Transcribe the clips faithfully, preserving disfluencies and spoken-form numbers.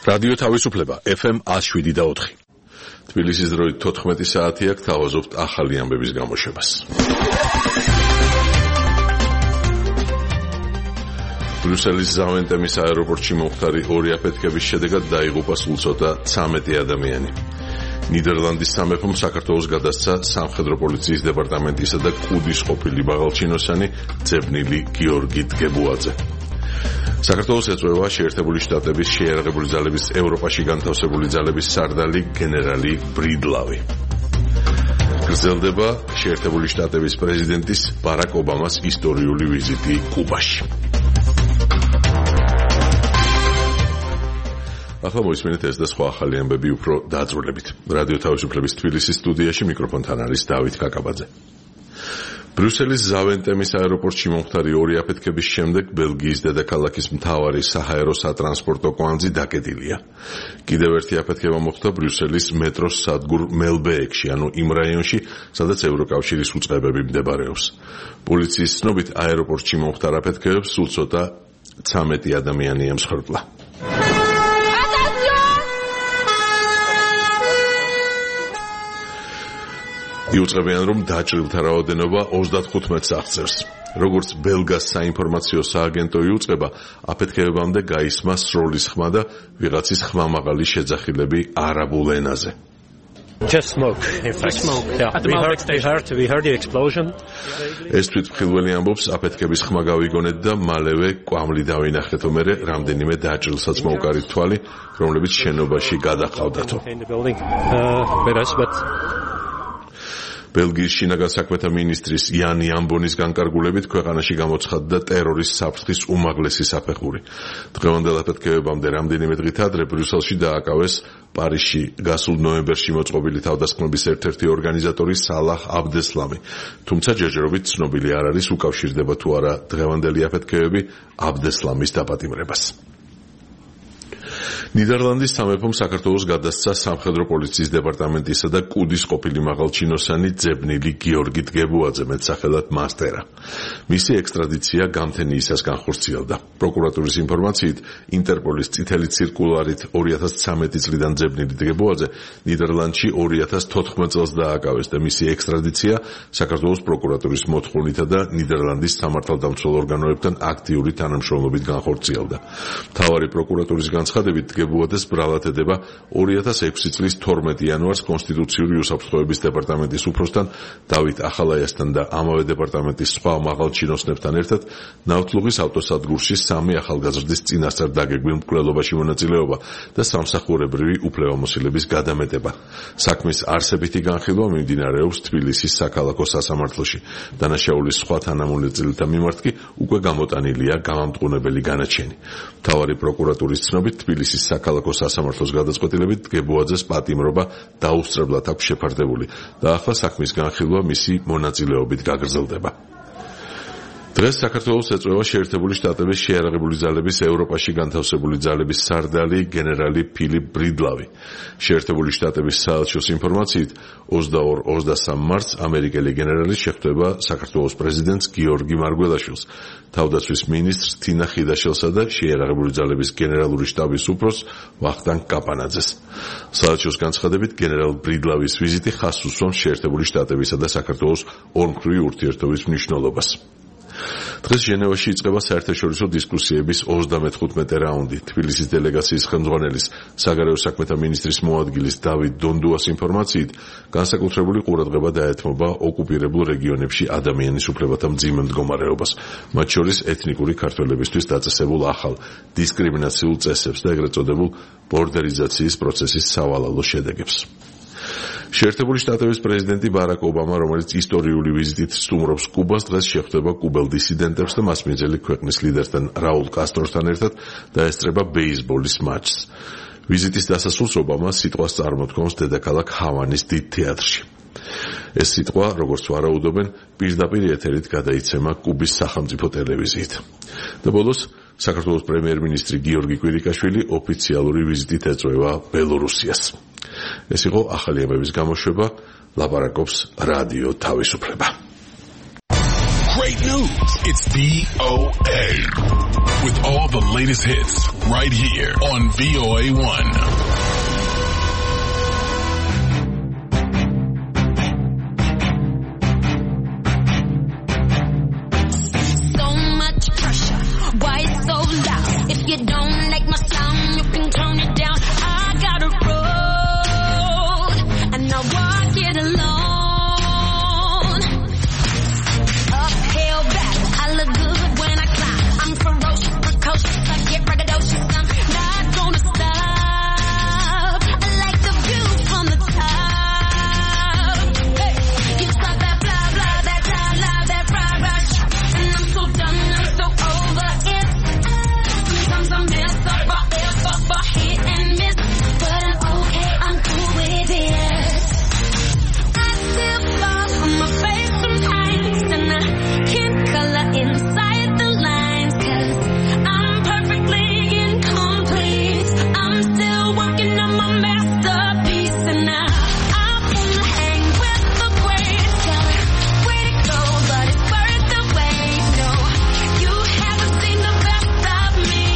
რადიო თავისუფლება F M one oh seven და four. თბილისის დროით თოთხმეტი საათი აქვს, თავაზობთ ახალი ამბების გამოშვებას. ბრიუსელის ზავენტემის აეროპორტში მომხდარი ორი აფეთქების შედეგად დაიღუპა სულ ცოტა ცამეტი ადამიანი. ნიდერლანდის სამეფომ საქართველოს გადასცა სამხედრო პოლიციის დეპარტამენტისა და კუდის ყოფილი მაღალჩინოსანი ძებნილი გიორგი დგებუაძე. საქართველოს ეწვევა შეერთებული შტატების შეიარაღებული ძალების ევროპაში განთავსებული ძალების სარდალი გენერალი ბრიდლავი. გრძელდება შეერთებული შტატების პრეზიდენტის ბარაკ ობამას ისტორიული ვიზიტი კუბაში. ახლა მოისმინეთ ეს და სხვა ახალი ამბები უფრო დაწვრილებით. რადიო თავისუფლების თბილისის სტუდიაში მიკროფონთან არის დავით კაკაბაძე. ბრიუსელის ზავენტემის აეროპორტში მომხდარი ორი აფეთქების შემდეგ ბელგიის დედაქალაქის მთავარი საჰაერო სატრანსპორტო კვანძი დაკეტილია. კიდევ ერთი აფეთქება მოხდა ბრიუსელის მეტროს სადგურ მელბეეკში, ანუ იმ რაიონში, სადაც ევროკავშირის უწყებები მდებარეობს. პოლიციის ცნობით აეროპორტში მომხდარ აფეთქებებს სულ ცოტა ცამეტი ადამიანი ემსხვერპლა. იუწყებიან, რომ დაჭრილთა რაოდენობა ოცდათხუთმეტს აღწევს. როგორც ბელგას საინფორმაციო სააგენტო იუწყება, აფეთქებებამდე გაისმა სროლის ხმა და ვიღაცის ხმამაღალი შეძახილები არაბულ ენაზე. Just smoke, in fact. Smoke, yeah. We heard, we heard, we heard the explosion. ეს თვითმხილველი ამბობს, აფეთქების ხმა გავიგონეთ და მალევე კვამლი დავინახეთო, მერე რამდენიმე დაჭრილსაც მოუკარით თვალი, რომლებიც შენობაში გადაყავდათო. ბელგიის შინაგან საქმეთა მინისტრის იანი ამბონის განკარგულებით ქვეყანაში გამოცხადდა ტერორის საფრთხის უმაღლესი საფეხური. დღევანდელ აფეთქებებამდე რამდენიმე დღით ადრე ბრიუსელში დააკავეს პარიზში გასულ ნოემბერში მოწყობილი თავდასხმების ერთ-ერთი ორგანიზატორი სალაჰ აბდესლამი. თუმცა ჯერჯერობით ცნობილი არ არის, უკავშირდება თუ არა დღევანდელი აფეთქებები აბდესლამის დაპატიმრებას. ნიდერლანდის სამეფომ საქართველოს გადასცა სამხედრო პოლიციის დეპარტამენტისა და კუდის ყოფილი მაღალჩინოსანი ძებნილი გიორგი დგებუაძე, მეტსახელად მასტერა. მისი ექსტრადიცია გამთენიისას განხორციელდა. პროკურატურის ინფორმაციით, ინტერპოლის წითელი ცირკულარით ორი ათას ცამეტი წლიდან ძებნილი დგებუაძე ნიდერლანდში ორი ათას თოთხმეტ წელს დააკავეს და მისი ექსტრადიცია საქართველოს პროკურატურის მოთხოვნითა და ნიდერლანდის სამართალდამცველ ორგანოებთან აქტიური თანამშრომლობით განხორციელდა. მთავარი პროკურატურის განცხადებით დგებუაძეს ბრალად ედება ორი ათას ექვსი წლის თორმეტი იანვარს კონსტიტუციური უსაფრთხოების დეპარტამენტის უფროსთან დავით ახალაიასთან და ამავე დეპარტამენტის სხვა მაღალჩინოსნებთან ერთად ნავთლუღის ავტოსადგურში სამი ახალგაზრდის წინასწარ დაგეგმილ მკვლელობაში მონაწილეობა და სამსახურებრივი უფლებამოსილების გადამეტება. საქმის არსებითი განხილვა მიმდინარეობს თბილისის საქალაქო სასამართლოში. დანაშაულის სხვა თანამონაწილეთა მიმართ კი უკვე გამოტანილია გამამტყუნებელი განაჩენი. მთავარი პროკურატურის ცნობით თბილისის საქალაქო სასამართლოს გადაწყვეტილებით დგებუაძეს პატიმრობა დაუსწრებლად აქვს შეფარდებული და ახლა საქმის განხილვა მისი მონაწილეობით გაგრძელდება. დღეს საქართველოს ეწვევა შეერთებული შტატების შეიარაღებული ძალების ევროპაში განთავსებული ძალების სარდალი გენერალი ფილიპ ბრიდლავი. შეერთებული შტატების საელჩოს ინფორმაციით, ოცდაორ ოცდასამ მარტს ამერიკელი გენერალი შეხვდება საქართველოს პრეზიდენტს გიორგი მარგველაშვილს, თავდაცვის მინისტრს თინა ხიდაშელსა და შეიარაღებული ძალების გენერალური შტაბის უფროსს ვახტანგ კაპანაძეს. საელჩოს განცხადებით, გენერალ ბრიდლავის ვიზიტი ხაზს უსვამს შეერთებული შტატებისა და საქართველოს ორმხრივი ურთიერთობის მნიშვნელობას. დღეს ჟენევაში იწყება საერთაშორისო დისკუსიების ოცდამეთხუთმეტე რაუნდი. თბილისის დელეგაციის ხელმძღვანელის საგარეო საქმეთა მინისტრის მოადგილის დავით დონდუას ინფორმაციით, განსაკუთრებული ყურადღება დაეთმობა ოკუპირებულ რეგიონებში ადამიანის უფლებათა მძიმე მდგომარეობას, მათ შორის ეთნიკური ქართველებისთვის დაწესებულ ახალ დისკრიმინაციულ წესებს და ეგრეთ წოდებულ ბორდერიზაციის პროცესის სავალალო შედეგებს. შეერთებული შტატების პრეზიდენტი ბარაკ ობამა, რომელიც ისტორიული ვიზიტით სტუმრობს კუბას, დღეს შეხვდება კუბელ დისიდენტებს და მასპინძელი ქვეყნის ლიდერთან რაულ კასტროსთან ერთად და ესწრება ბეისბოლის მატჩს. ვიზიტის დასასრულს ობამა სიტყვას წარმოთქვამს დედაქალაქ ჰავანის დიდ თეატრში. ეს სიტყვა, როგორც ვარაუდობენ, პირდაპირ ეთერით გადაიცემა კუბის სახელმწიფო ტელევიზიით. და ბოლოს საქართველოს პრემიერ-მინისტრი გიორგი კვირიკაშვილი ოფიციალური ვიზიტით ეწვევა ბელორუსიას. ეს იყო ახალი ამბების გამოშვება, ლაპარაკობს რადიო თავისუფლება. great news. It's D O A. With all the latest hits right here on V O A one. You don't like my sound, you can turn it down. I got a road, and I walk it alone. Uphill battle, I look good when I climb. I'm ferocious, precocious, I get braggadocious. I'm not gonna stop. I like the view from the top. Hey, you stop that blah blah, that blah blah, that rah rah, and I'm so done, I'm so over it. I'm mess up, I F up, I hit and miss, but I'm okay, I'm cool with it. I still fall on my face sometimes, and I can't color inside the lines, cause I'm perfectly incomplete. I'm still working on my masterpiece, and I, I wanna hang with the greats. Got a way to go, but it's worth the wait. No, you haven't seen the best of me.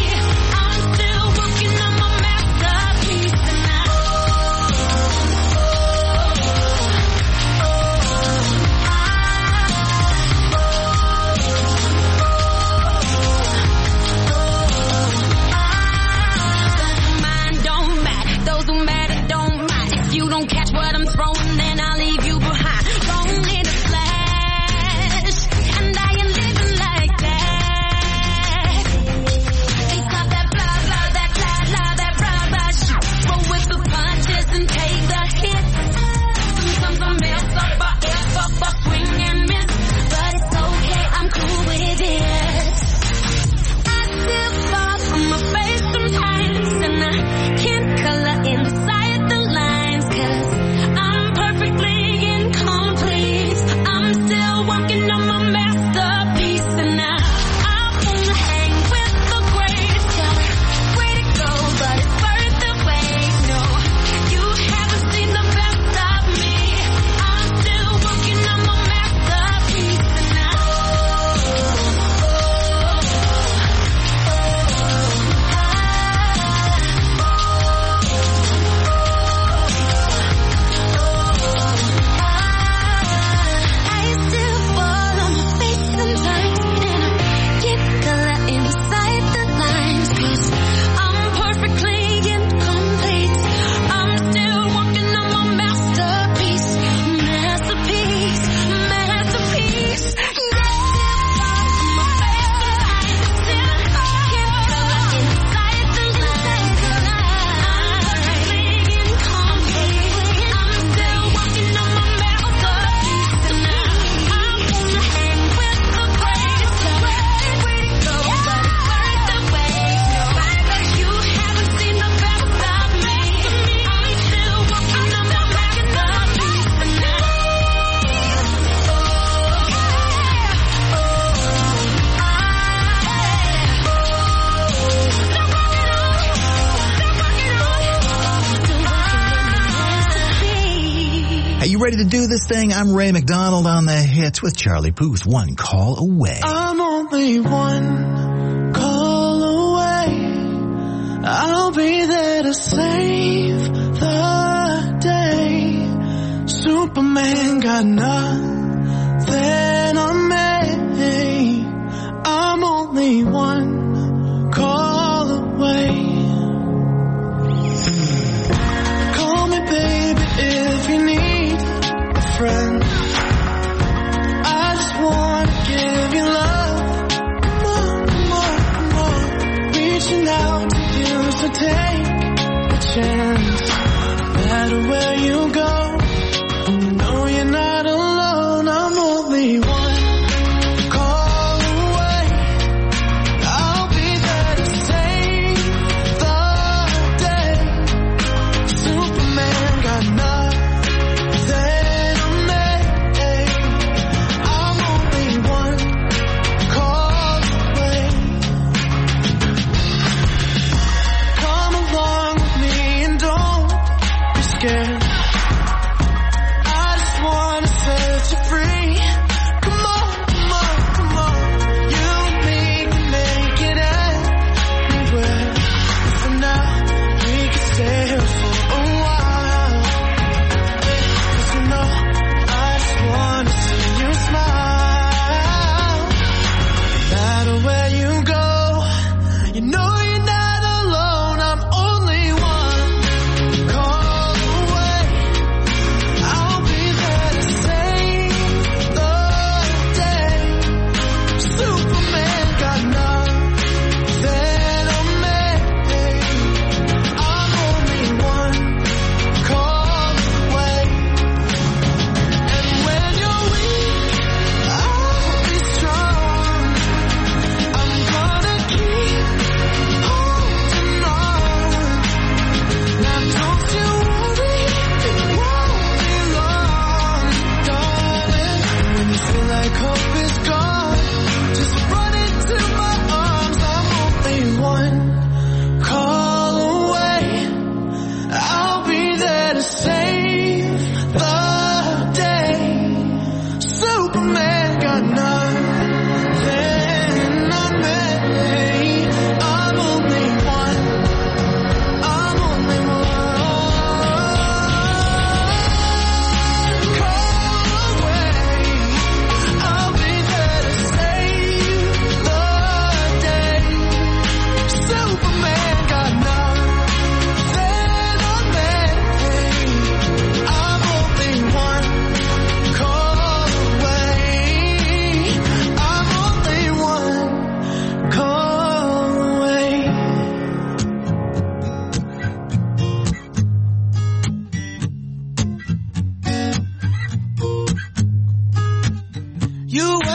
Catch what I'm throwing, then I'll leave you behind. Don't need a flash, and I ain't living like that. They got that blah blah, that blah blah, that rah rah shit. Roll with the punches and take the hits. Sometimes I mess up, I F up, I swing and miss, but it's okay, I'm cool with it. I still fall on my face sometimes, and I can't color inside the lines, cause I'm perfectly incomplete. I'm still working on my masterpiece, and I, I wanna hang with the greats. Got a way to go, but it's worth the wait. No, you haven't seen the best of me. I'm still working on my masterpiece, and I, oh, oh, I still fall on my face sometimes, and I get color inside the lines, cause I'm perfectly incomplete. I'm still working on my masterpiece, masterpiece, masterpiece. Yeah, still fall on my face sometimes, and I get color inside the lines, cause I'm perfectly incomplete. I'm still working on my masterpiece, and I, I wanna hang with the greats. Got a way to go, but it's worth the wait. No, you haven't seen the best of me. I'm still working on my masterpiece, and I, oh, Hey, you ready to do this thing? I'm Ray McDonald on the hits with Charlie Puth. One call away. I'm only one call away. I'll be there to save the day. Superman got nothing on me. I'm only one call away. Call me baby if you need a friend. I just wanna give you love, more, more, more. Reaching out to you, so take a chance. No matter where you go, you know you're not alone. I'm only one.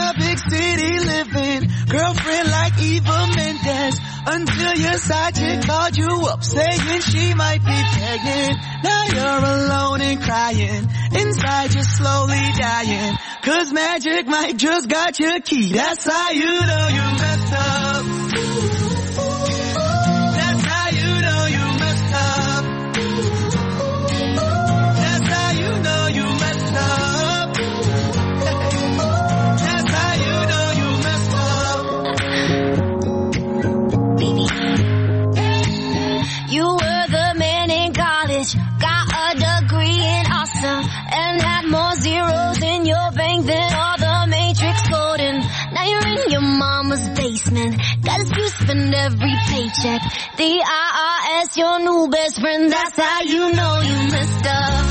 the big city living, girlfriend like Eva Mendes, until your side chick called you up saying she might be pregnant. Now you're alone and crying, inside you're slowly dying, cause Magic Mike just got your key. That's how you know you messed up. That's how you know you messed up. That's how you know you messed up. That's how you know you messed up. You were the man in college, got a degree in awesome, and had more zeros in your bank than all the Matrix coding. Now you're in your mama's basement, got excuse to spend every paycheck. The I R S, your new best friend, that's how you know you messed up.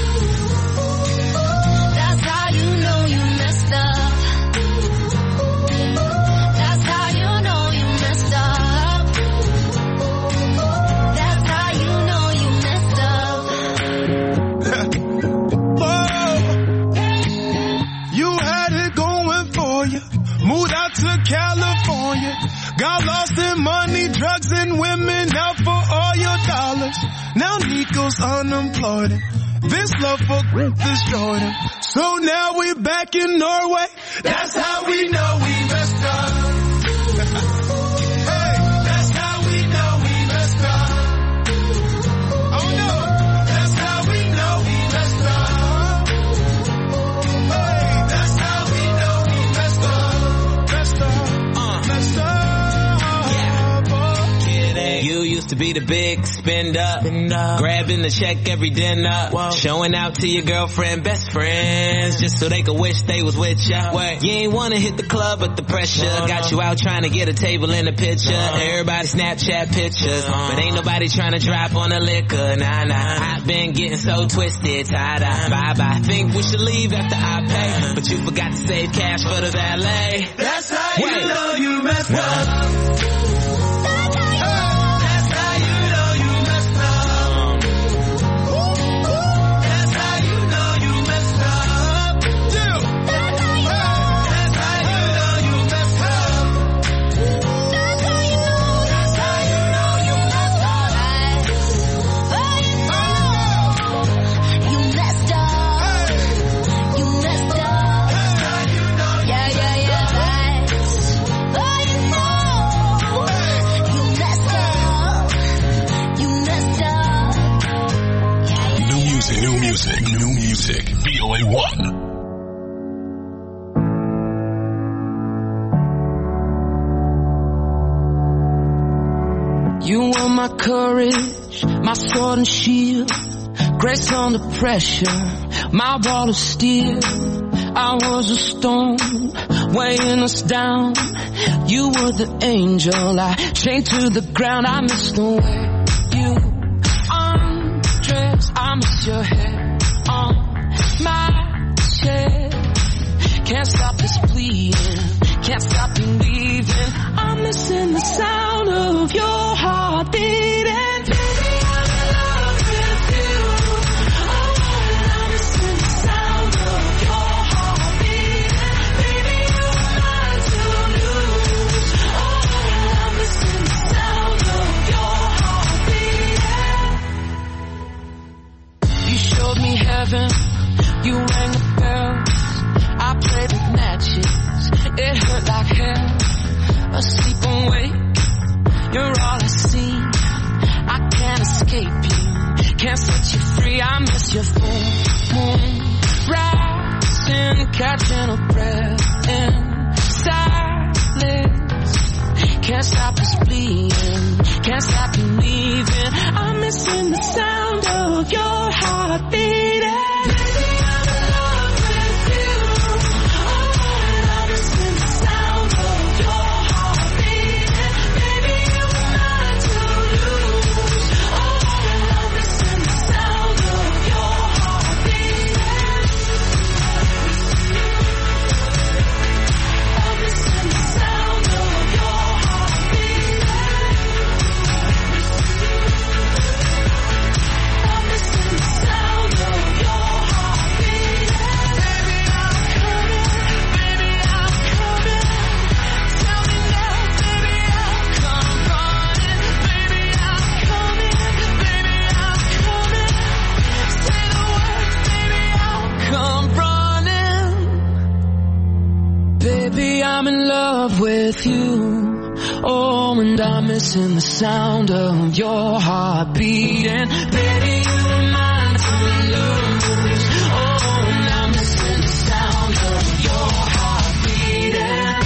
That's how you know you messed up. That's how you know you messed up. That's how you know you messed up. Whoa. You had it going for you, moved out to California, got lost in money, drugs, and women, out for all your dollars. Now Nico's unemployed, this love for destroyed him. So now we're back in Norway, that's how we know we messed up. Hey, that's how we know we messed up. Oh no, that's how we know we messed up. Hey, that's how we know we messed up. Messed up, uh, messed up. You used to be the big spender, grabbing the check every dinner, whoa, showing out to your girlfriend, best friends, just so they could wish they was with ya. Wait, you ain't wanna hit the club, but the pressure no, got no. you out trying to get a table in the picture. No. Everybody Snapchat pictures, no. but ain't nobody trying to drop on the liquor. Nah, nah, I've been getting so twisted, tied up. Bye bye. Think we should leave after I pay, but you forgot to save cash for the valet. That's how Wait. you know you messed up. New music, new music, V O A one. You were my courage, my sword and shield, grace under pressure, my wall of steel. I was a stone, weighing us down. You were the angel, I chained to the ground. I missed the way you undressed. I miss your hair on my chest. Can't stop this bleeding, can't stop believing. I'm missing the sound of your heart beating. Baby, I'm in love with you. Oh, I'm missing the sound of your heart beating. Baby, you're mine to lose. Oh, I'm missing the sound of your heart beating. You showed me heaven, you rang the bells. I played with matches, it hurt like hell. Asleep and wake, you're all I see. I can't escape you, can't set you free. I miss your full moon rising, catching a breath in silence. Can't stop this bleeding, can't stop believing. I'm missing the sound of your heart beating. Baby, I'm in love with you. Oh, and I'm missing the sound of your heart beating. Baby, you remind me to lose. Oh, and I'm missing the sound of your heart beating.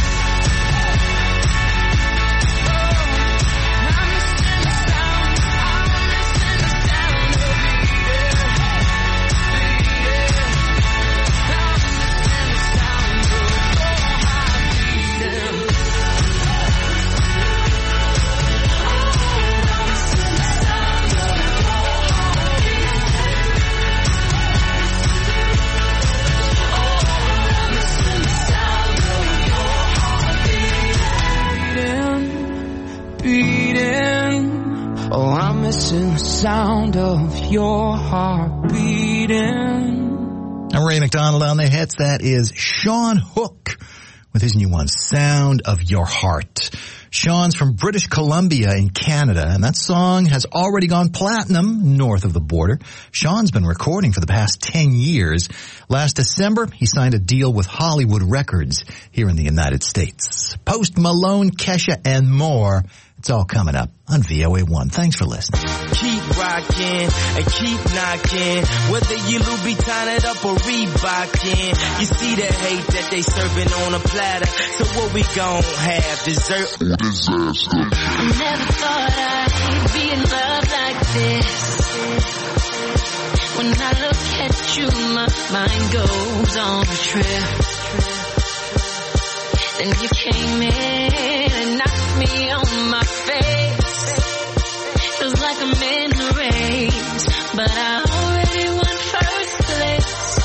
Oh, I'm missing the sound of your heart beating. I'm Ray McDonald on the hits. That is Sean Hook with his new one, Sound of Your Heart. Sean's from British Columbia in Canada, and that song has already gone platinum north of the border. Sean's been recording for the past ten years. Last December, he signed a deal with Hollywood Records here in the United States. Post Malone, Kesha, and more. It's all coming up on V O A one. Thanks for listening. Keep rocking and keep knocking, whether you Louboutin it up or Reebokin. You see the hate that they serving on a platter, so what we gon' have, dessert or disaster? I never thought I'd be in love like this. When I look at you, my mind goes on a trip. Then you came in and knocked me on my face. Feels like I'm in the race, but I already won first place.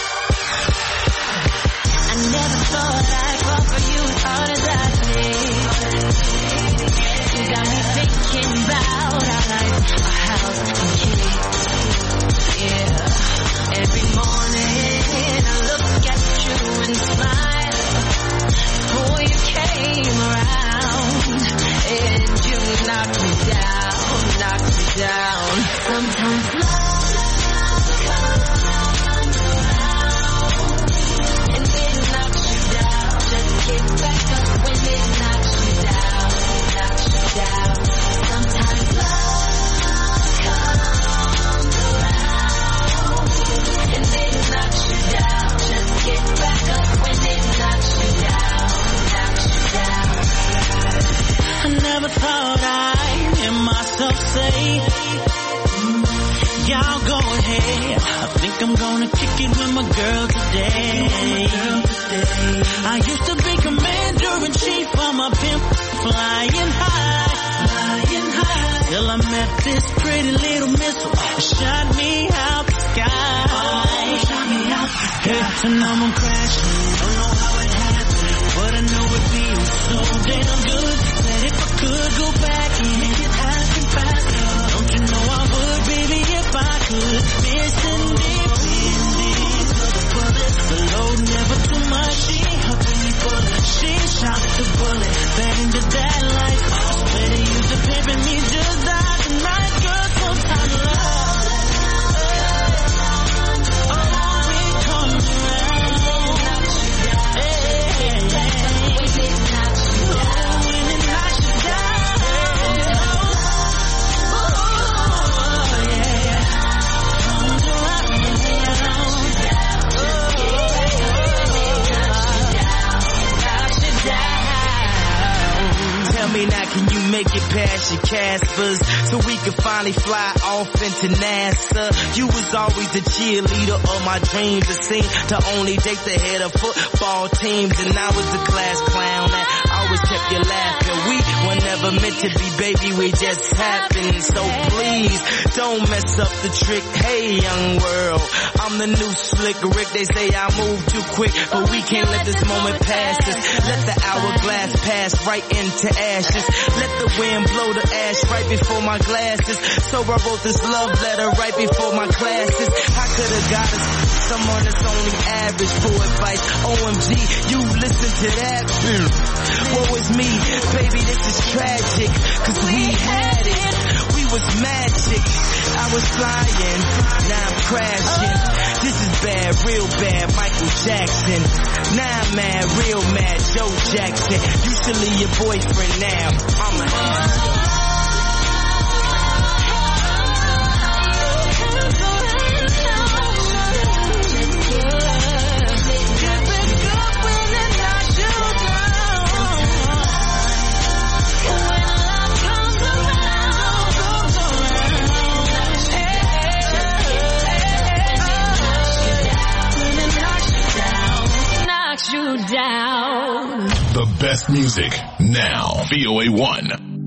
I never thought I'd fall for you as hard as I did. You got me thinking about our life, our house and kids. Yeah, every morning I look at you and smile. Boy, you came around and you knocked me down, knocked me down. Sometimes love comes around and it knocks you down. Just get back up when it knocks you down, knocks you down. Sometimes love comes around and it knocks you down. Just get back up when it knocks you down. I never thought I'd hear myself say, y'all go ahead, I think I'm gonna kick it with my girl today. I used to be commander-in-chief of my pimp, flying high, flying high, till I met this pretty little missile, shot me out the sky. Oh, shot me out the sky. Hey, and now I'm crashing, don't know how it happened, but I know it feels so damn good. If I could go back and make it happen faster, don't you know I would, baby, if I could. Missing deep endings of the bullet, the load never too much. She helped me bullet, she shot the bullet, back into that life. Better use the pimp and me just die tonight, girl. Sometimes love, oh, it comes around. Hey, hey, me now, can you make it past your Caspers so we can finally fly off into NASA? You was always the cheerleader of my dreams. It seemed to only date the head of football teams, and I was the class clown that always kept you laughing. We were never meant to be, baby, we just happened. So please don't mess up the trick. Hey, young world, I'm the new slick Rick. They say I move too quick, but we can't let this moment pass us. Let the hourglass pass right into ashes. Let the wind blow the ash right before my glasses. So I wrote this love letter right before my classes. I could have got us someone that's only average for advice. O M G, you listen to that? Mm. Woe is me, baby, this is tragic, cause we had it, we was magic. I was flying, now I'm crashing. This is bad, real bad, Michael Jackson. Now I'm mad, real magic. Joe Jackson. You should leave your boyfriend now. I'm a you down. The best music now. V O A one.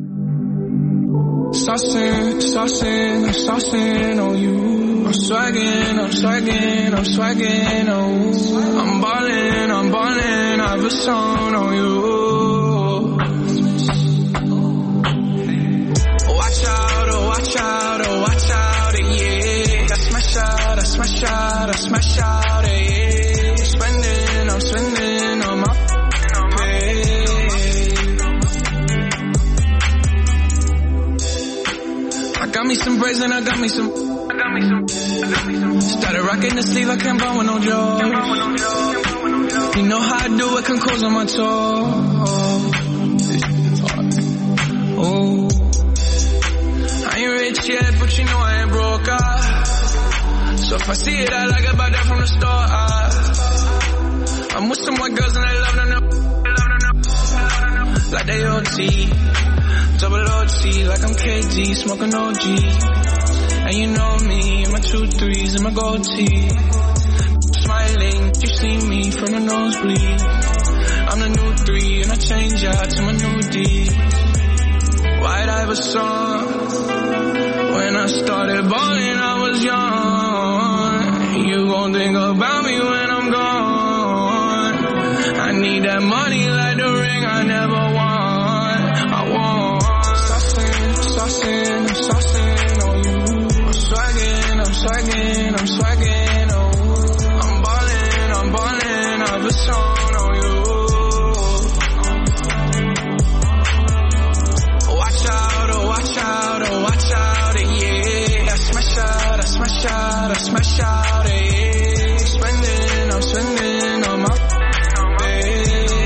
Saucing, saucing, I'm saucing on you. I'm swagging, I'm swagging, I'm swagging on you. I'm ballin', I'm ballin', I have a song on you. Watch out, oh watch out, oh watch out, yeah. I smash out, I smash out, I smash out, yeah. Spending, I'm spending on my pay. I got me some braids and I got me some, I got me some, I got me some. Started rocking the sleeve, I can't buy with no joy. You know how I do it, can close on my toes. Oh, I ain't rich yet, but you know I ain't broke. Ah. So if I see it, I like it, buy that from the store. Ah. I'm with some white girls and they love them, love them, like they O T, double O T, like I'm K D, smoking O G. And you know me, my two threes and my gold tee. Smiling, you see me from the nosebleed. I'm the new three and I change out to my new D. White Iverson. When I started balling, I was young. You gon' think about me when I'm gone. I need that money like the ring I never won. I want saucing, saucing, I'm saucing on you. I'm swagging, I'm swagging, I'm swagging on you. I'm ballin', I'm ballin', I have a song on you. Watch out, oh watch out, oh watch out, yeah. I smash out, I smash out, I smash out, yeah. Spending, I'm spending on my pay.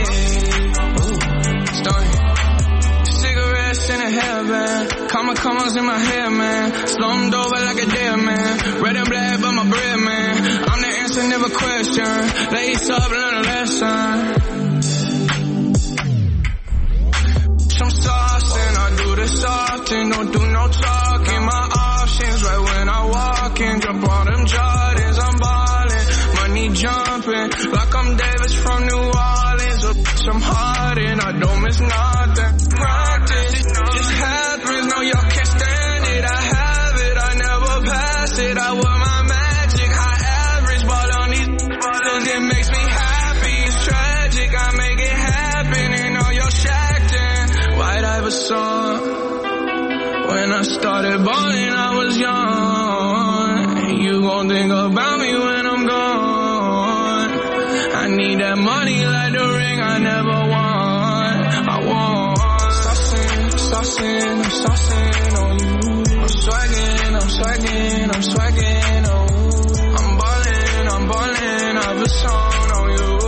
Starting cigarettes in a hairband, comma commas in my hair, man. Slumped over like a dead man. Red and black, but my bread, man. I'm the answer, never question. Lace up, learn a lesson. Some sauce and I do this often. Don't do no talking. My options right when I walk in. Jump on them Jordans, I'm ballin'. Money jumping like I'm Davis from New Orleans. Or some hard and I don't miss nothing. Practice, it just happens. No, y'all can't stand it. I have it, I never pass it. I wear my magic, high average. Ball on these bottles, it makes me happy. It's tragic, I make it happen. And all your shacked in White Iverson. When I started balling, I was young. You gon' think about me when I'm gone. I need that money like the ring I never won. I want saucing, saucing, I'm saucing on you. I'm swagging, I'm swagging, I'm swagging on you. I'm ballin', I'm ballin', I have a song on you.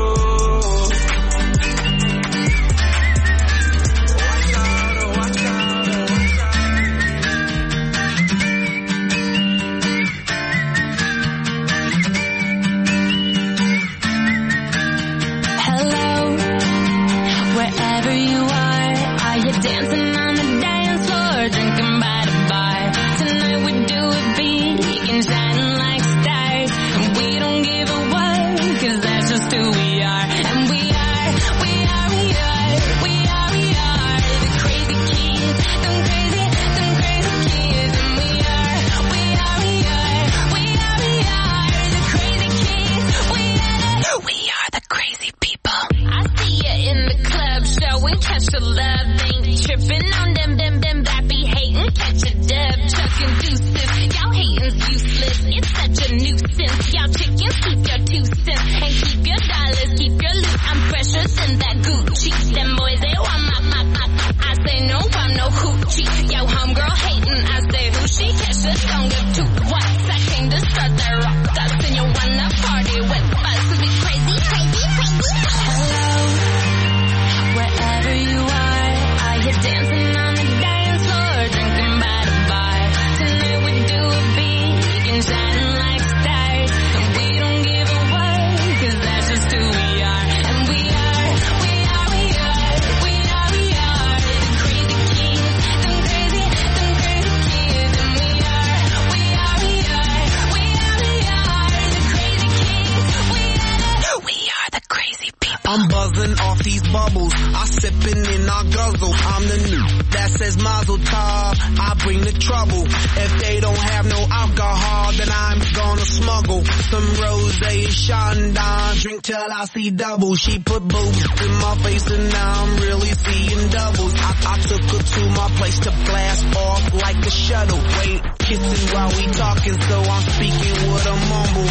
Dancing on the dance floor, drinking by the bar. Tonight we do it big and shining like stars. And we don't give a what, cause that's just who we are. And we are, we are, we are, we are, we are the crazy kids, them crazy, them crazy kids. And we are, we are, we are, we are, we are the crazy kids. We are the, we are the crazy people. I see you in the club showing catch the love. Tripping on them, them, them, that be hating, catch a dub, chucking deuces. Y'all hating's useless, it's such a nuisance. Y'all chickens, keep your two cents, and keep your dollars, keep your loot. I'm fresher than that Gucci. Them boys, they want my, my, my, I say no, I'm no hoochie. Yo, homegirl hating, I say who she, catch a don't give two whats. I came to start that rock, us, and you wanna party with us. We crazy, crazy, crazy. Hello. bubbles. I sippin' and I guzzle. I'm the new that says Mazel Tov. I bring the trouble. If they don't have no alcohol, then I'm gonna smuggle some rosé and Chandon. Drink till I see double. She put boobs in my face and now I'm really seeing doubles. I, I took her to my place to blast off like a shuttle. Wait, kissing while we talking, so I'm speaking with a mumble.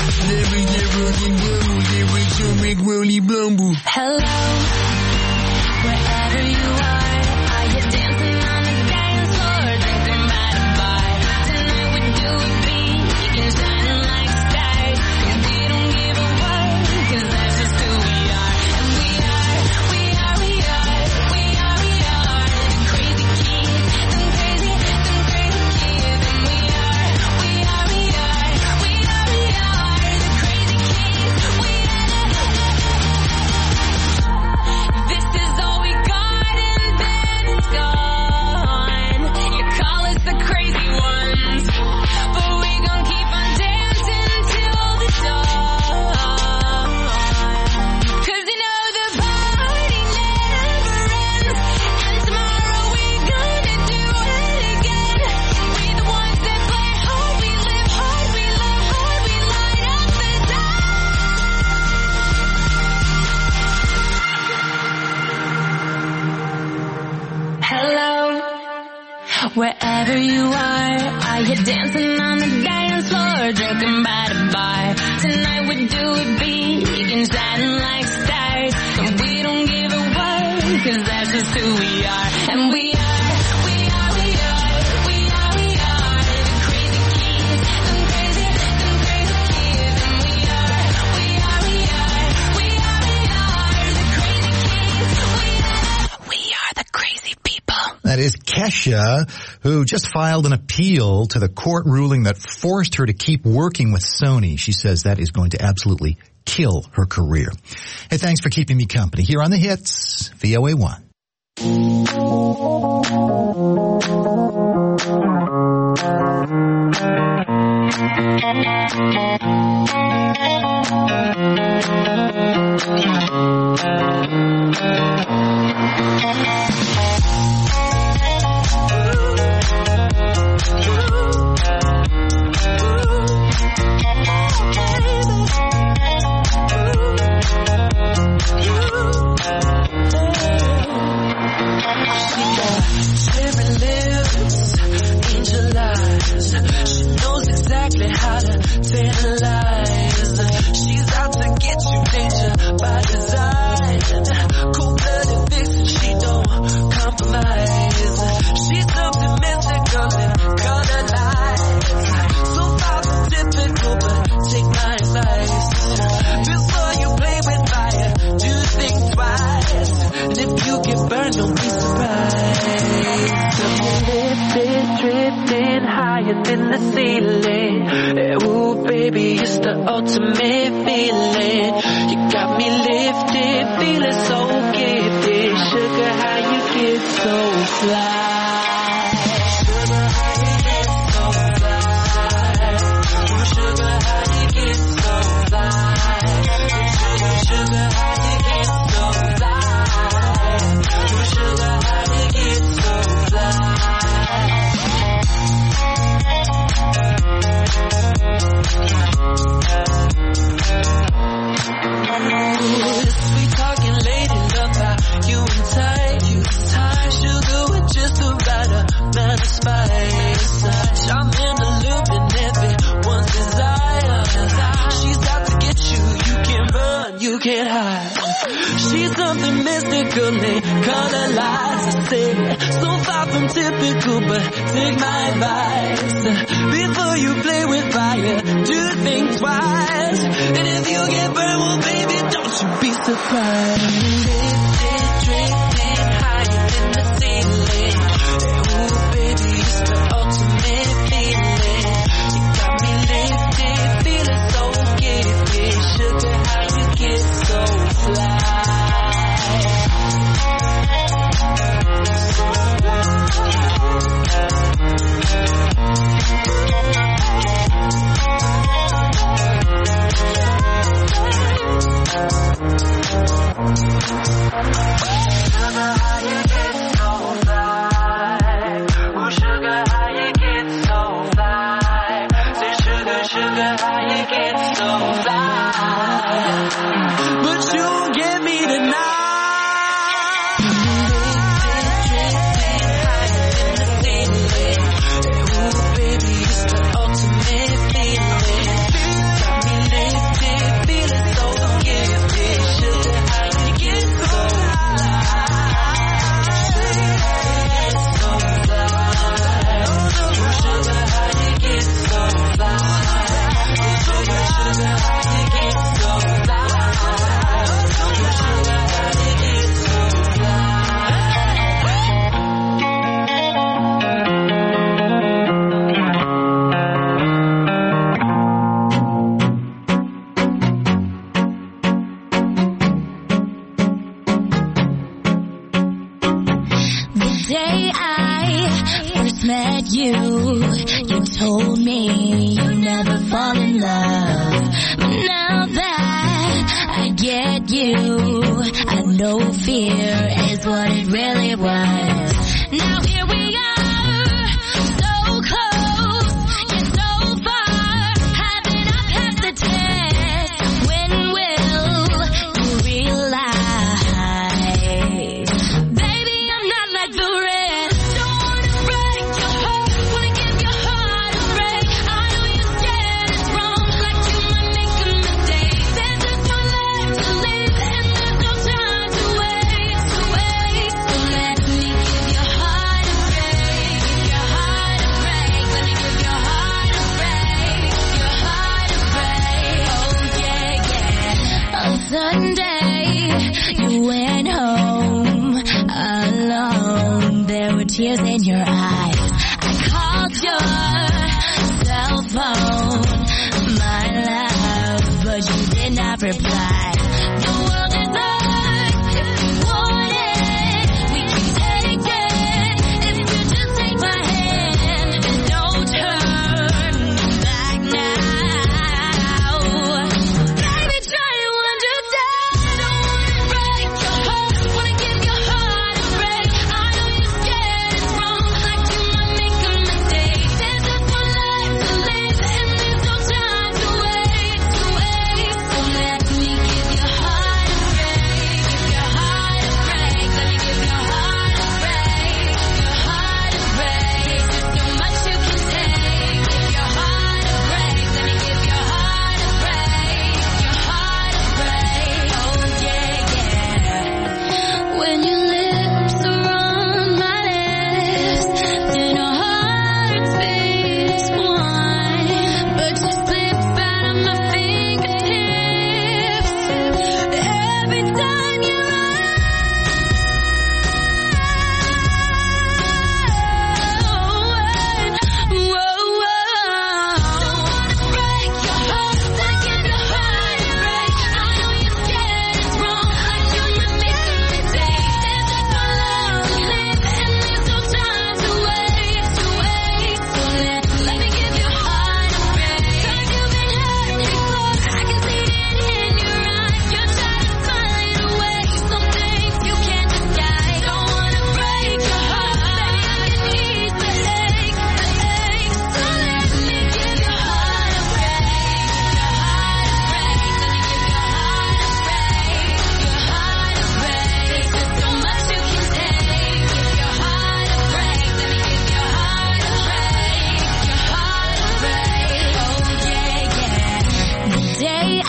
Hello, wherever you are, are you dancing on the dance floor, drinking by the bar? Tonight we do it big and shining like stars, and we don't give a fuck, 'cause that's just who we are. And we are, we are, we are, we are, we are the crazy kids, them crazy, them crazy kids. And we are, we are, we are, we are, we are the crazy kids. We are This is all we got and then it's gone. You call us the crazy ones, but we gon' keep on dancing till the dawn. 'Cause you know the party never ends, and tomorrow we gonna do it again. We the ones that play hard, we live hard, we love hard, we light up the Hello, wherever you are, are you dancing on the dance floor, drinking by the bar? Tonight we do it big and shining like stars, and we don't give a what, 'cause that's just who we are. And we are, we are, we are, we are, we are the crazy kids, them crazy, them crazy kids. And we are, we are, we are, we are, we are the crazy kids. We are, we are the crazy people. That is Kesha, who just filed an appeal to the court ruling that forced her to keep working with Sony. She says that is going to absolutely kill her career. Hey, thanks for keeping me company here on The Hits, V O A one. Cherry lips, angel eyes. She knows exactly how to tantalize. She's out to get you, danger by design. Cold-blooded vixen, she don't compromise. She's something mystical and colorless. So far from typical, but take my advice. Before you play with fire, do think twice. And if you get burned, don't be surprised. Lifted, drifting higher than the ceiling. Ooh, baby, it's the ultimate feeling. You got me lifted, feeling so gifted. Sugar, how you get so fly? Sugar, how you get so fly? Ooh, sugar, how you get so fly? Sugar, sugar, how you get so fly? Ooh, sugar, how you get so fly? Sweet talking lady, love how you and tight, you tight. Sugar with just the right amount of spice. I'm in the loop and everyone's desire. She's out to get you, you can't run, you can't hide. She's something mystical and colorless. I say, so far from typical, but take my advice. Before you play with fire, do think twice. And if you get burned, well, baby, don't you be surprised. Lifted, drifting higher than the ceiling. Ooh, baby, it's the ultimate feeling. You got me lifted, feeling so gifted. Sugar, how you get so fly? you. You told me you never fall in love. But now that I get you, I know fear is what it really was. Now here we are, so close, yet so far. Haven't I passed the test? When will you realize? Baby, I'm not like the rest. Don't wanna break your heart, wanna give your heart a break. I know you're scared it's wrong, like you might make a mistake. There's just one life to live, and there's no time to waste, to waste. So let me give your heart a break, give your heart a break. Let me give your heart a break, your heart a break. Oh yeah, yeah. On Sunday, you went home alone. There were tears in your eyes. I called your cell phone, my love, but you did not reply. The world is ours if we want it. We can take it if you just take my hand. There's no turning back now. Baby, try to understand. Don't wanna break your heart, wanna give your heart a break. I know you're scared it's wrong, like you might make a mistake. There's just one life to live, and there's no time to waste, to waste. So let me give your heart a break, give your heart a break. Let me give your heart a break, your heart a break. There's so much you can take. Give your heart a break. Let me give your heart a break, your heart a break. Oh yeah, yeah. When your lips are on my lips, then our hearts beat as one. But you slip out of my fingertips every time you lie. Whoa, whoa. Don't wanna break your heart, wanna give your heart a break. I know you're scared it's wrong, like you might make a mistake. There's just one love to live, and there's no time to waste, to waste. So let, let me give your heart a break. 'Cause you've been hurt before, I can see it in your eyes. You're trying to find a way, some things you can't disguise. Don't wanna break your heart, baby, I can ease the ache, the ache. So let me give your heart a break, your heart a break. Let me give your heart a break, your heart a break. There's so much you can take. Give your heart a break. Let me give your heart a break, your heart a break. Oh yeah, yeah. The day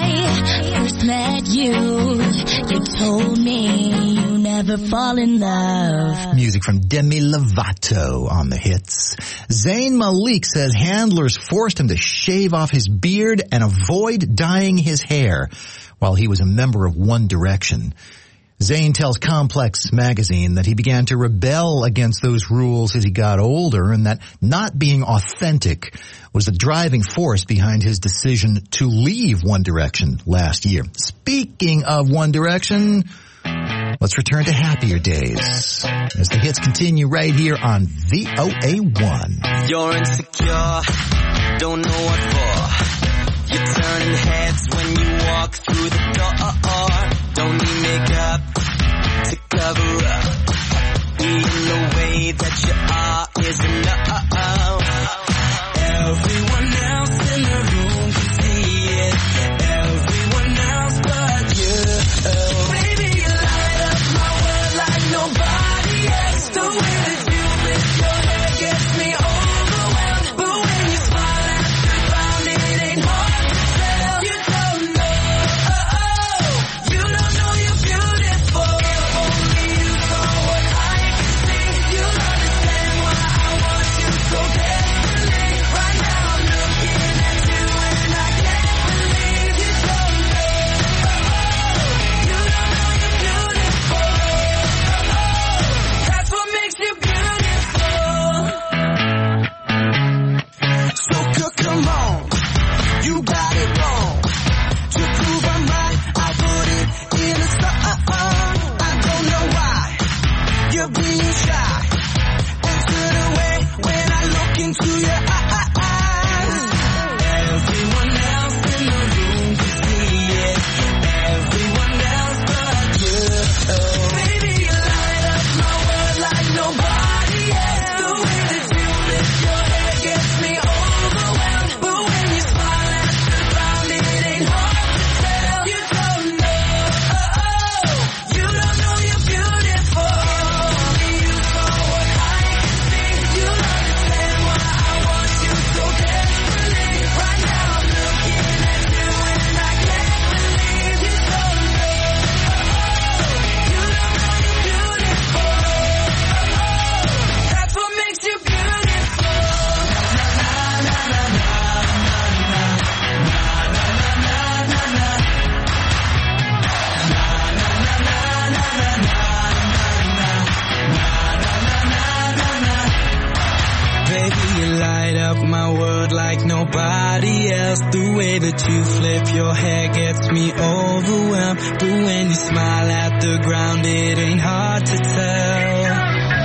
I first met you, you told me you never fall in love. Music from Demi Lovato on the hits. Zayn Malik says handlers forced him to shave off his beard and avoid dyeing his hair while he was a member of One Direction. Zayn tells Complex magazine that he began to rebel against those rules as he got older, and that not being authentic was the driving force behind his decision to leave One Direction last year. Speaking of One Direction, let's return to happier days as the hits continue right here on V O A one. You're insecure, don't know what for. You're turning heads when you walk through the door. Don't need makeup to cover up. Being the way that you are is enough. Everyone else in the room can see it. Everyone else but you. Baby, you light up my world like nobody else. The way that you lift your hair gets me overwhelmed. But when you smile at the ground, it ain't hard to tell. You don't know, you don't know you're beautiful. watch you flip your hair gets me overwhelmed. But when you smile at the ground, it ain't hard to tell.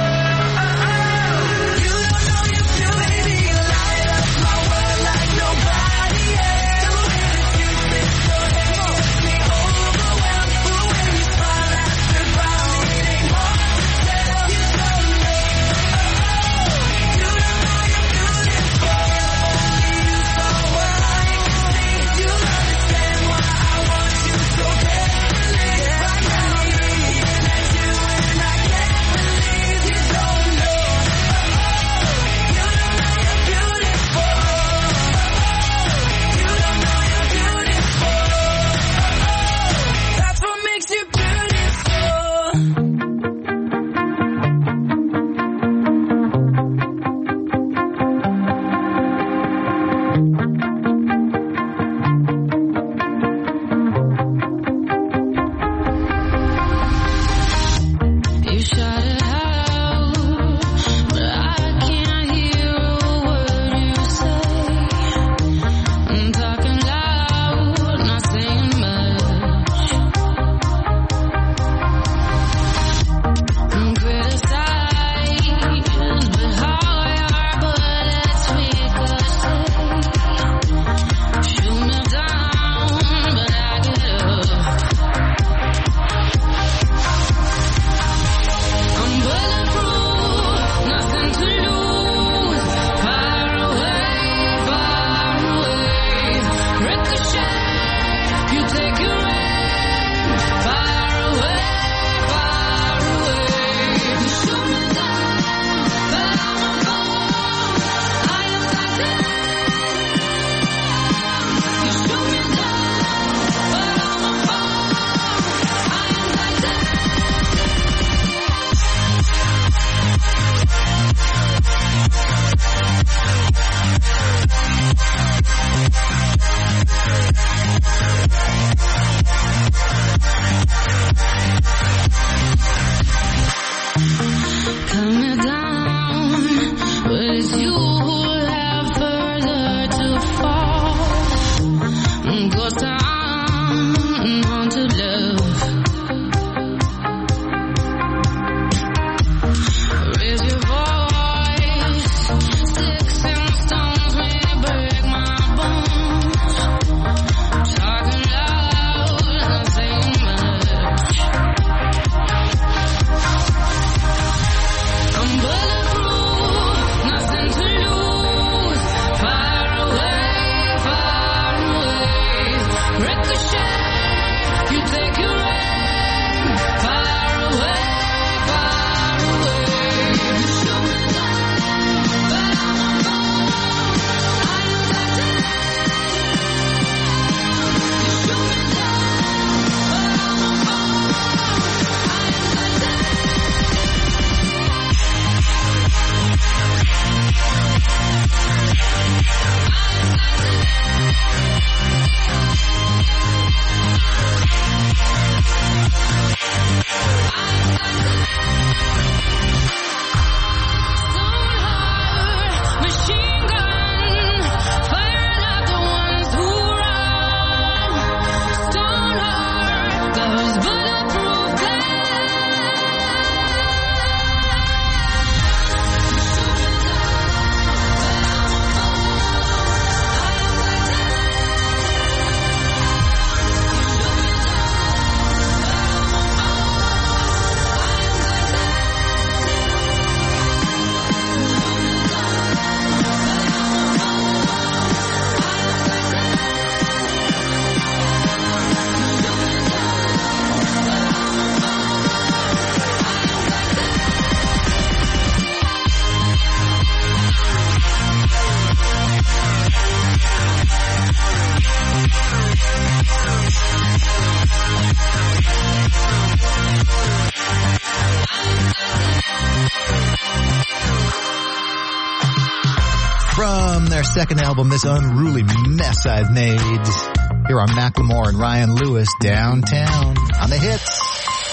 From their second album, This Unruly Mess I've Made, here are Macklemore and Ryan Lewis, Downtown, on the hits.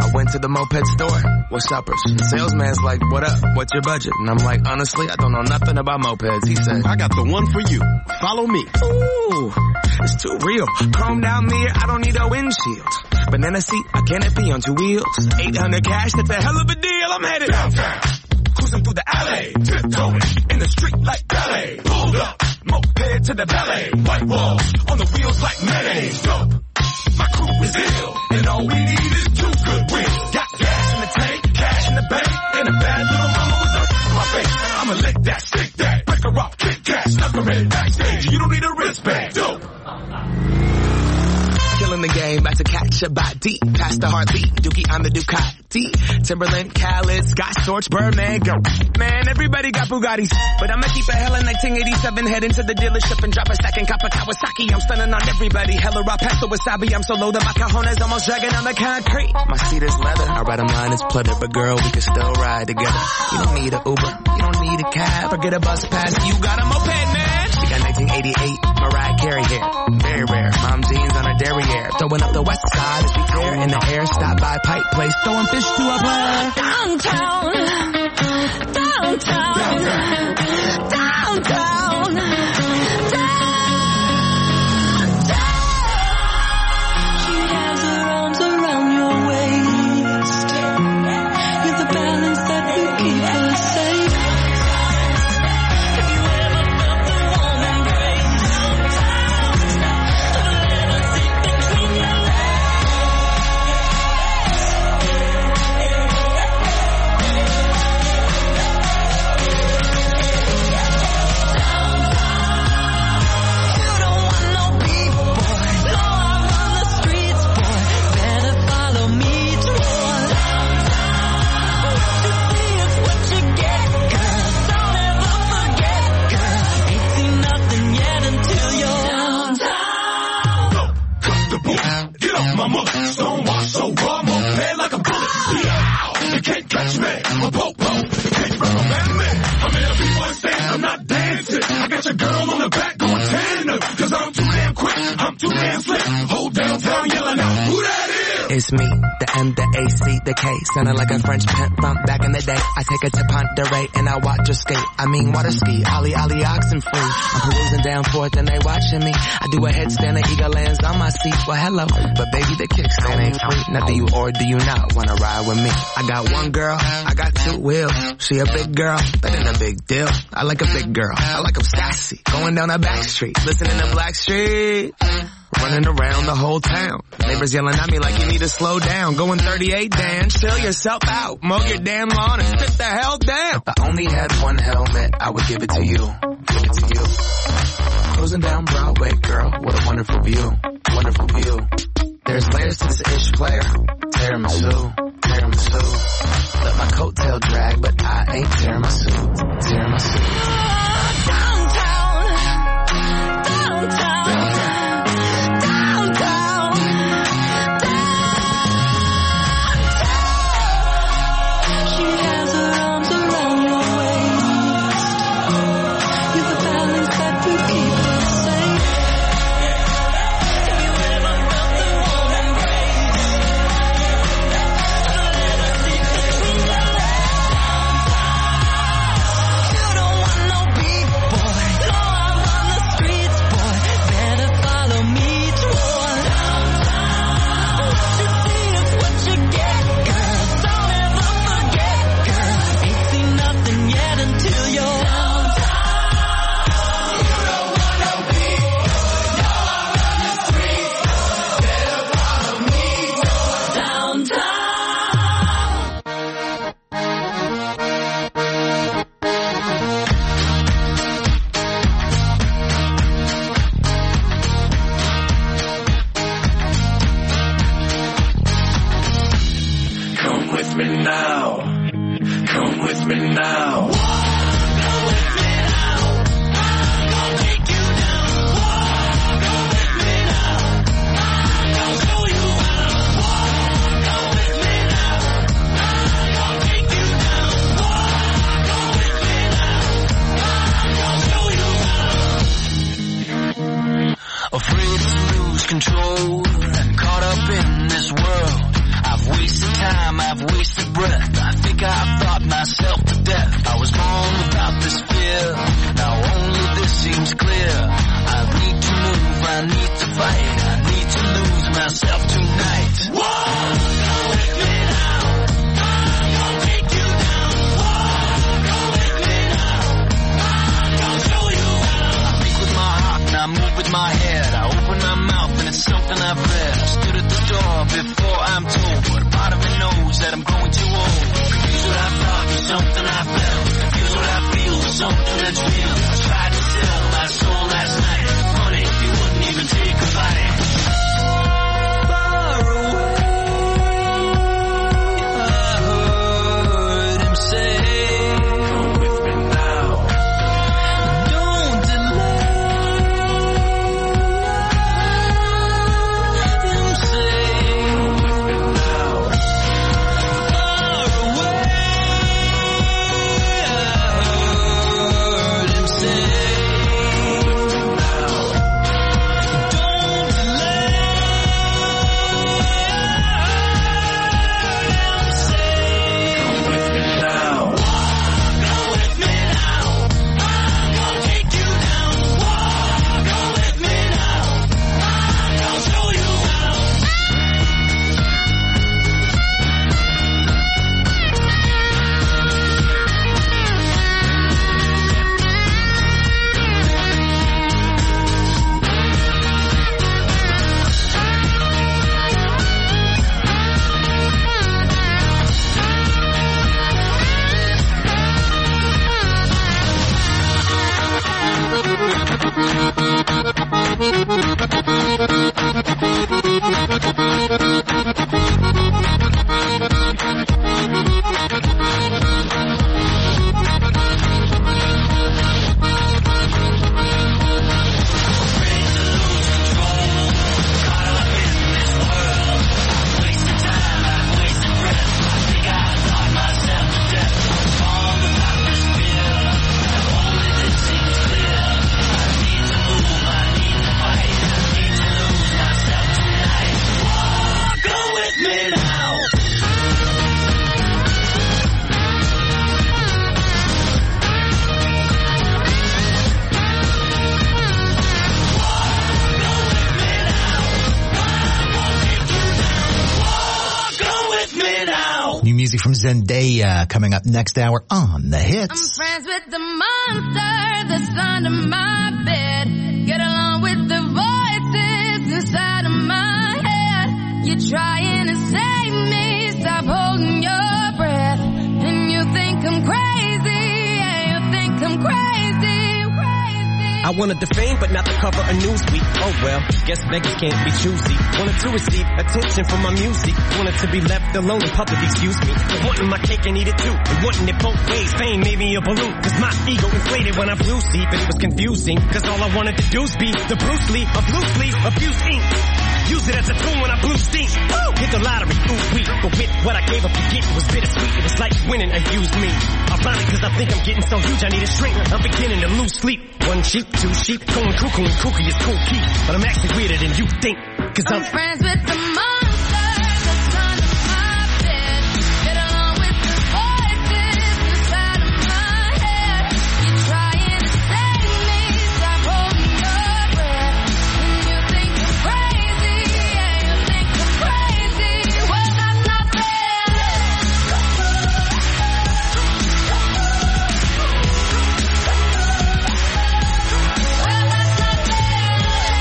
Went to the moped store. What's uppers? The salesman's like, what up? What's your budget? And I'm like, honestly, I don't know nothing about mopeds. He said, I got the one for you. Follow me. Ooh, it's too real. Chrome down mirror, I don't need a windshield. Banana seat, a canopy on two wheels. eight hundred cash, that's a hell of a deal. I'm headed downtown. Cruising through the alley. Tiptoeing in the street like ballet. Pulled up, moped to the ballet. White walls on the wheels like mayonnaise. Dope. My crew is ill, and all we need is two good wheels. Got gas in the tank, cash in the bank, and a bad little mama with a on my face. I'ma lick that, stick that, break her off, kick cash, snuck her in backstage. You don't need a wristband. Dope. Killing the game, about to catch a body. Past the heartbeat, Dookie on the Ducati. Timberland, Khaled, Scott Storch, Birdman, go. Man, everybody got Bugattis. But I'ma keep a hella nineteen eighty-seven, head into the dealership and drop a stack and cop a Kawasaki. I'm stunning on everybody, hella raw pasta wasabi. I'm so low that my cajones almost dragging on the concrete. My seat is leather, our bottom line is plunder. But girl, we can still ride together. You don't need a Uber, you don't need a cab. Forget a bus pass, you got a moped, man. She got nineteen eighty-eight, Mariah Carey hair. Very rare, mom jeans on her derriere. Throwing up the west side as we tear in the air. Stop by Pipe Place, throwing fish to a player. Downtown, downtown, downtown, downtown. She has her arms around your waist. You're the balance that will keep her safe. Have you ever felt the warm embrace? Between your Stonewash so raw, moped like a bullet. Yeah, you can't catch me. I'm a popo. Can't recommend me. I'm in a b-boy stand, I'm not dancing. I got your girl on the back going tandem. Cause I'm too damn quick, I'm too damn slick. Whole downtown yelling out, who that is? It's me, the M, the A, C, the K. Sounding like a French pimp bump back in the day. I take her to Ponderay and I watch her skate. I mean water ski, ollie ollie oxen free. I'm perusing down forth and they watching me. I do a headstand and eagle lands on my seat. Well hello, but baby the kickstand ain't free. Now do you or do you not wanna ride with me? I got one girl, I got two wheels. She a big girl, that ain't a big deal. I like a big girl, I like them sassy. Going down a back street, listening to Black Street. Running around the whole town. Neighbors yelling at me like you need to slow down. Going thirty-eight, Dan, chill yourself out. Mow your damn lawn and sit the hell down. If I only had one helmet, I would give it to you. Give it to you. Cruising down Broadway, girl, what a wonderful view. Wonderful view. There's layers to this ish player. Tiramisu, tiramisu. Let my coattail drag, but I ain't tiramisu. Tiramisu. Downtown, downtown. Afraid to lose control, caught up in this world. I've wasted time. my head. I open my mouth and it's something I've read. I stood at the door before I'm told, but a part of me knows that I'm growing too old. Confused what I thought was something I felt. Confused what I feel was something that's real. I tried to sell my soul last night. Honey, you wouldn't even take a bite. Far away, I heard him say, come with me now. Don't delay. Him say, come with me now. Far away, I heard him say, come with me now. Don't delay. New music from Zendaya coming up next hour on The I'm Hits. friends with the monster that's under my bed. Get along with the voices inside of my head. You're trying to save me, stop holding your breath. And you think I'm crazy, yeah, you think I'm crazy, crazy. I wanted the fame, but not the cover of Newsweek. Oh well, guess beggars can't be choosy. Wanted to receive attention from my music. Wanted to be left alone in public, excuse me. But wanting my cake and eat it too. And wanting it both ways, fame made me a balloon. Cause my ego inflated when I flew steep. And it was confusing, cause all I wanted to do was be the Bruce Lee of loosely abused ink. Use it as a tool when I blew steam. Woo! Hit the lottery, ooh wee. But with what I gave up to get, it was bittersweet. It was like winning and used me. Ironic, cause I think I'm getting so huge I need a shrink. I'm beginning to lose sleep. One sheep, two sheep, going cuckoo and kooky is cool key. But I'm actually weirder than you think. Cause I'm, I'm friends with the monster that's under my bed. Get along with the voices inside of my head. You're trying to save me, stop holding your breath. And you think I'm crazy, yeah, you think I'm crazy. Well, that's not fair. Well, that's not fair.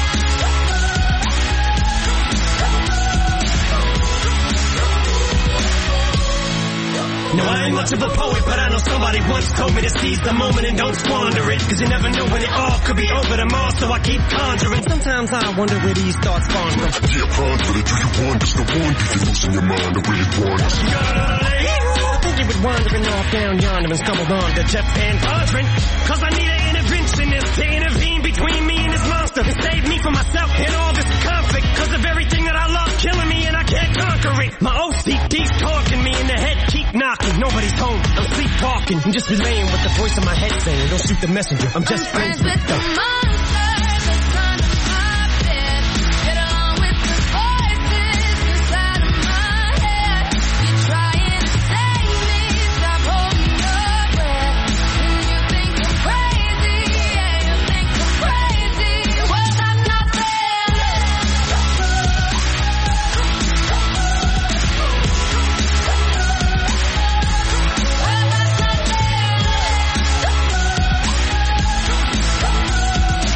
no, I ain't much of a poet, but I know somebody once told me to seize the moment and don't squander it. Cause you never know when it all could be over tomorrow, so I keep conjuring. Sometimes I wonder where these thoughts spawn from. Yeah, ponder it. Do you wonder? The one you can lose in your mind or really wanders? I think he was wandering off down yonder and stumbled on to Jeff Van Vondren. Cause I need an interventionist to intervene between me and this monster and save me from myself and all this conflict. Cause of everything that I love killing me and I can't conquer it. My O C D's talking me in the head, keep knocking. Nobody's home, I'm sleepwalking. I'm just relaying what the voice in my head saying. Don't shoot the messenger, I'm just I'm friends friends with with the the... monster that's under my bed. Get along with the voices inside of my head. You're trying to save me, stop holding your breath. And you think I'm crazy, yeah, you think I'm crazy. Well, that's not fair. Well, that's not fair.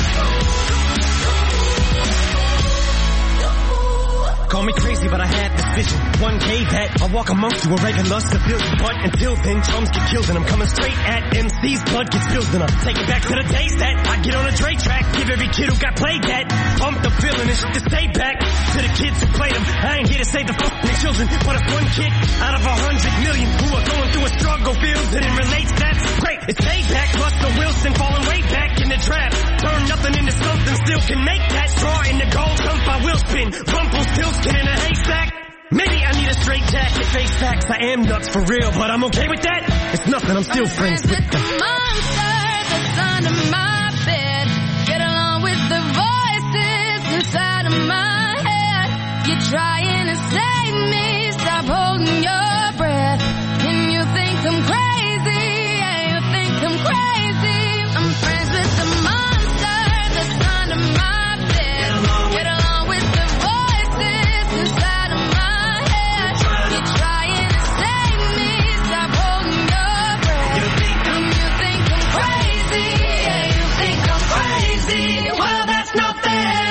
that. I walk amongst you, a regular civilian. But until then, chums get killed and I'm coming straight at M C's. Blood gets spilled and I'm taking back to the days that I get on a Dre track. Give every kid who got played that. Bump the feeling and shit to stay back. To the kids who played them, I ain't here to save the fucking children. But if one kid out of a hundred million who are going through a struggle feels it and relates, that's great. It's payback. Russell Wilson falling way back in the draft. Turn nothing into something, still can make that. Draw in the gold hump, I will spin. Rumpelstiltskin in a haystack. Maybe I need a straight jacket, face facts. I am nuts for real, but I'm okay with that. It's nothing, I'm still friends with the monster that's under my bed. Get along with the voices inside of my head. You're trying to save me, stop holding your breath. And you think I'm crazy, yeah, you think I'm crazy. I'm friends with the monster that's under my bed. Get along with the voices inside of my head. You're trying to save me, stop holding your breath. And you think I'm crazy, yeah, you think I'm crazy. Well, that's not fair.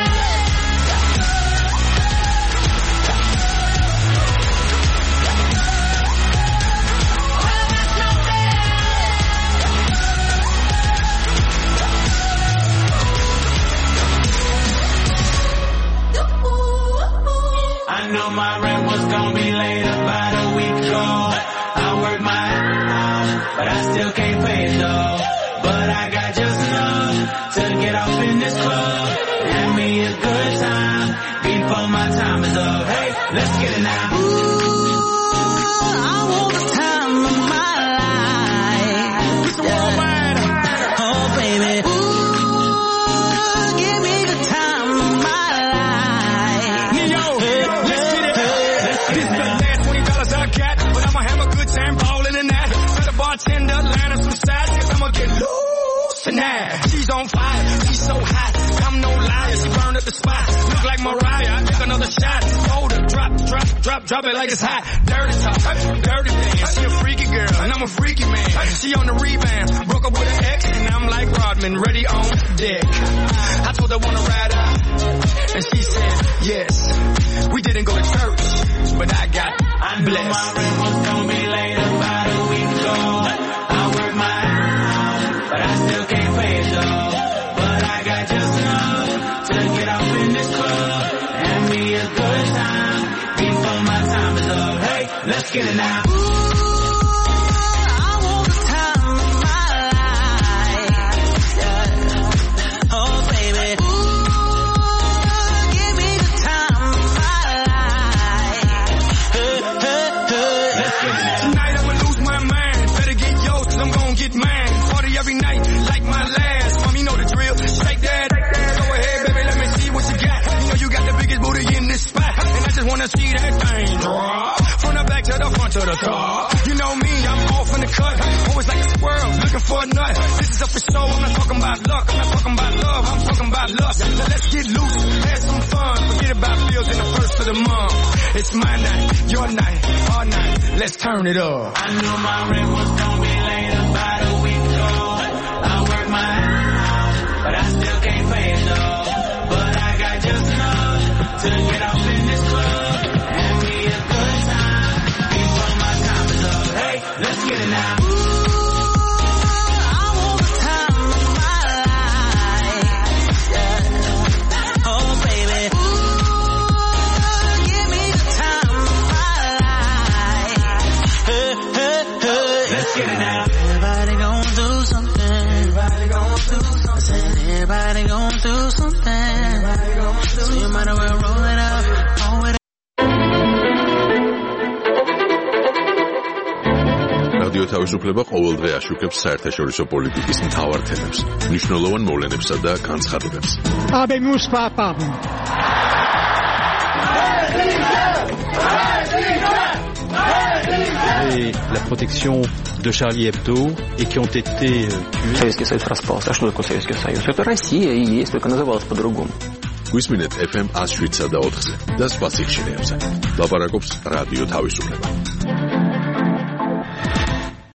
I knew my rent was gonna be late about a week ago. I worked my ass off, but I still can't pay it though. But I got just enough to get off in this club. Have me a good time before my time is up. Hey, let's get it now. I want the time of my life. It's worldwide. Oh, baby. Ooh, give me the time of my life. Yo, let's get it. This is the last twenty dollars I got, but I'ma have a good time balling in that. Tell the bartender, line up some sides, cause I'ma get loose tonight. She's on fire, she's so hot, I'm no liar, she burned up the spot. Look like Mariah, I took another shot. Hold her, drop, drop, drop, drop it like it's hot. Dirty talk, dirty dance. She a freaky girl, and I'm a freaky man. She on the rebound, broke up with an ex, and I'm like Rodman, ready on deck. I told her wanna ride out, and she said yes. We didn't go to church, but I got I knew blessed. my rent was gonna be late about a week ago. I worked my ass off, but I still can't pay it though. But I got just enough to get off in this club. Have me a good time before my time is up. Hey, let's get it now. I want the time of my life. Yeah. Oh, baby. Ooh, give me the time of my life. Hey, hey, hey. Let's get it now. Tonight I'ma lose my mind. Better get yours, cause I'm gonna get mine. Party every night, like my last. Mom, you know the drill. Shake that. Go ahead, baby, let me see what you got. You know you got the biggest booty in this spot. And I just wanna see that thing drop. From the back to the front to the top. You know me, I'm off in the cut. Always like a squirrel, looking for a nut. This is up for show, I'm not talking about luck. I'm not talking about love, I'm talking about lust. Now let's get loose, have some fun. Forget about bills in the first of the month. It's my night, your night, our night. Let's turn it up. I knew my rent was gonna be late about a week ago. I worked my ass off, but I still can't pay it though. But I got just enough to get off in this club. Have me a good time before my time is up. Hey, let's get it now. I want the time of my life. Yeah. Oh, baby. Ooh, give me the time of my life. Hey, hey, hey. Let's get it now. Everybody gon' do something. Everybody gon' do something. Everybody gon' do something. Everybody gon' do so you might as well roll it up. Roll it up. რადიო თავისუფლება ყოველდღე აშუქებს საერთაშორისო პოლიტიკის მთავარ თემებს, მნიშვნელოვან მოვლენებსა და განცხადებებს. Habemos papa. Et la protection de Charlie Hebdo et qui ont été euh, tués. Советский Союз распался. А что такое Советский Союз? Это Россия и есть, только называлась по-другому. გვისმინეთ ეფ ემ one oh seven და ოთხზე და სხვა სიხშირეებზე. ლაპარაკობს რადიო თავისუფლება.